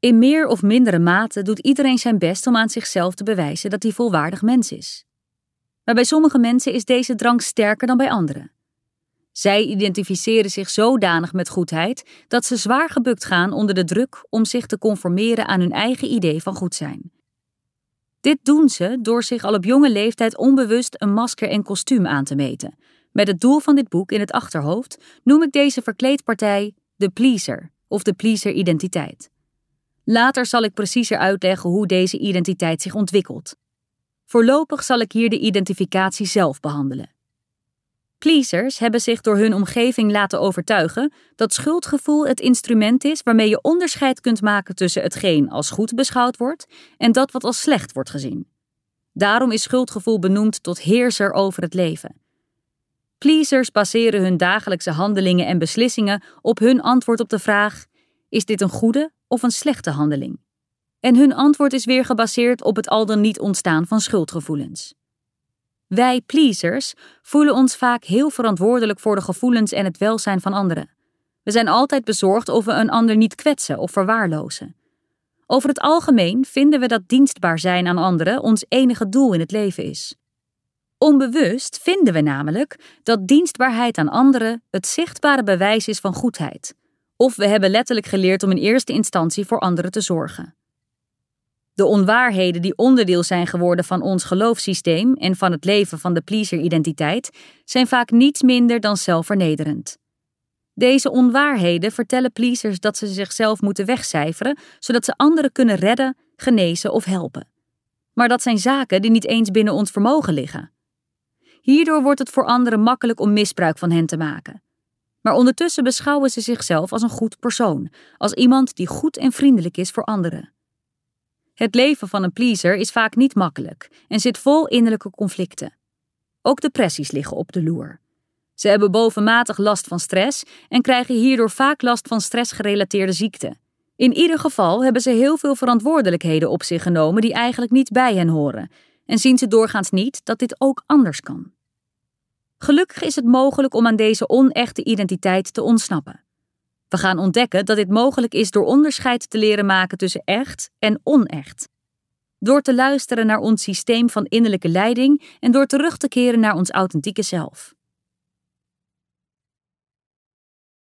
In meer of mindere mate doet iedereen zijn best om aan zichzelf te bewijzen dat hij volwaardig mens is. Maar bij sommige mensen is deze drang sterker dan bij anderen. Zij identificeren zich zodanig met goedheid dat ze zwaar gebukt gaan onder de druk om zich te conformeren aan hun eigen idee van goed zijn. Dit doen ze door zich al op jonge leeftijd onbewust een masker en kostuum aan te meten. Met het doel van dit boek in het achterhoofd noem ik deze verkleedpartij de pleaser of de pleaser-identiteit. Later zal ik preciezer uitleggen hoe deze identiteit zich ontwikkelt. Voorlopig zal ik hier de identificatie zelf behandelen. Pleasers hebben zich door hun omgeving laten overtuigen dat schuldgevoel het instrument is waarmee je onderscheid kunt maken tussen hetgeen als goed beschouwd wordt en dat wat als slecht wordt gezien. Daarom is schuldgevoel benoemd tot heerser over het leven. Pleasers baseren hun dagelijkse handelingen en beslissingen op hun antwoord op de vraag: is dit een goede of een slechte handeling? En hun antwoord is weer gebaseerd op het al dan niet ontstaan van schuldgevoelens. Wij pleasers voelen ons vaak heel verantwoordelijk voor de gevoelens en het welzijn van anderen. We zijn altijd bezorgd of we een ander niet kwetsen of verwaarlozen. Over het algemeen vinden we dat dienstbaar zijn aan anderen ons enige doel in het leven is. Onbewust vinden we namelijk dat dienstbaarheid aan anderen het zichtbare bewijs is van goedheid. Of we hebben letterlijk geleerd om in eerste instantie voor anderen te zorgen. De onwaarheden die onderdeel zijn geworden van ons geloofssysteem en van het leven van de pleaser-identiteit zijn vaak niets minder dan zelfvernederend. Deze onwaarheden vertellen pleasers dat ze zichzelf moeten wegcijferen, zodat ze anderen kunnen redden, genezen of helpen. Maar dat zijn zaken die niet eens binnen ons vermogen liggen. Hierdoor wordt het voor anderen makkelijk om misbruik van hen te maken. Maar ondertussen beschouwen ze zichzelf als een goed persoon, als iemand die goed en vriendelijk is voor anderen. Het leven van een pleaser is vaak niet makkelijk en zit vol innerlijke conflicten. Ook depressies liggen op de loer. Ze hebben bovenmatig last van stress en krijgen hierdoor vaak last van stressgerelateerde ziekten. In ieder geval hebben ze heel veel verantwoordelijkheden op zich genomen die eigenlijk niet bij hen horen en zien ze doorgaans niet dat dit ook anders kan. Gelukkig is het mogelijk om aan deze onechte identiteit te ontsnappen. We gaan ontdekken dat dit mogelijk is door onderscheid te leren maken tussen echt en onecht. Door te luisteren naar ons systeem van innerlijke leiding en door terug te keren naar ons authentieke zelf.